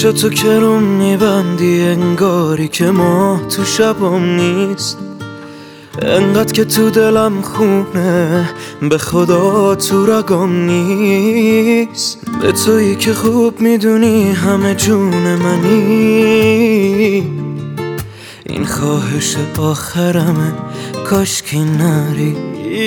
چشاتو که رو میبندی انگاری که ما تو شبام نیست. انقدر که تو دلم خونه به خدا تو رگام نیست. به تویی که خوب میدونی همه جون منی. این خواهش آخرمه کاشکی نری.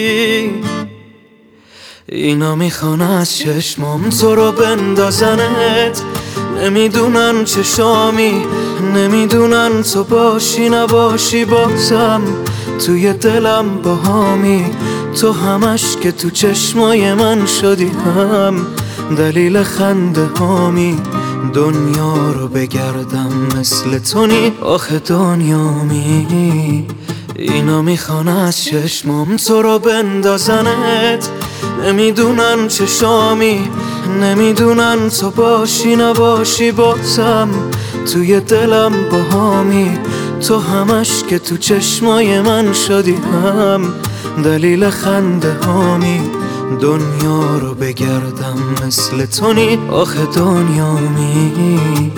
اینا میخوان از چشمام تو رو بندازنت. نمیدونن چشامی، نمیدونن تو باشی نباشی بازم توی دلم باهامی. تو همش که تو چشمای من شدی هم دلیل خنده هامی. دنیا رو بگردم مثل تو نی آخه دنیامی. اینا میخوان از چشمام تو رو بندازنت. نمیدونن چشامی، نمیدونن تو باشی نباشی بازم توی دلم باهامی. تو همش که تو چشمای من شدی هم دلیل خنده هامی. دنیا رو بگردم مثل تو نی آخه دنیامی.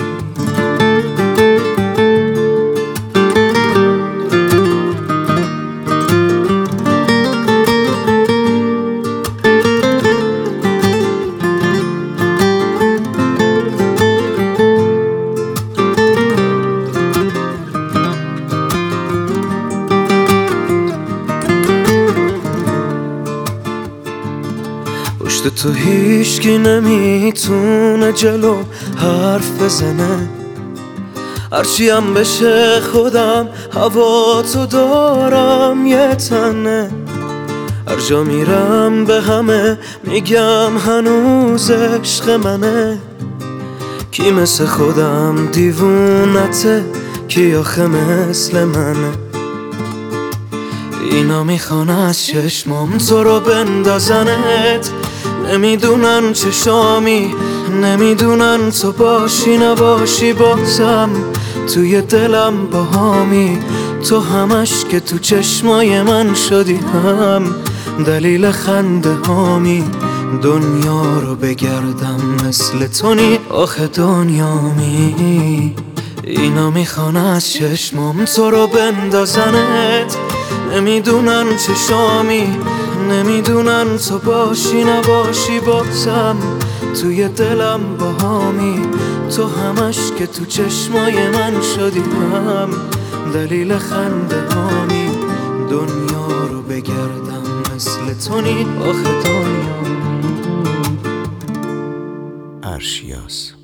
پشت تو هیچکی نمیتونه جلو حرف بزنه. هرچی هم بشه خودم هوا تو دارم یه تنه. هر جا میرم به همه میگم هنوز عشق منه. کی مثل خودم دیوونته، کی آخه مثل منه. اینا میخوان از چشمام تو رو بندازنت. نمیدونن چشامی، نمیدونن تو باشی نباشی بازم توی دلم باهامی. تو همش که تو چشمای من شدی هم دلیل خنده هامی. دنیا رو بگردم مثل تو نی آخه دنیامی. اینا میخوان از چشمام تو رو بندازنت. نمیدونن چشامی، نمیدونن تو باشی نباشی بازم توی دلم باهامی. تو همش که تو چشمای من شدی هم دلیل خنده هامی. دنیا رو بگردم مثل تو نی آخه دنیامی. ارشیاس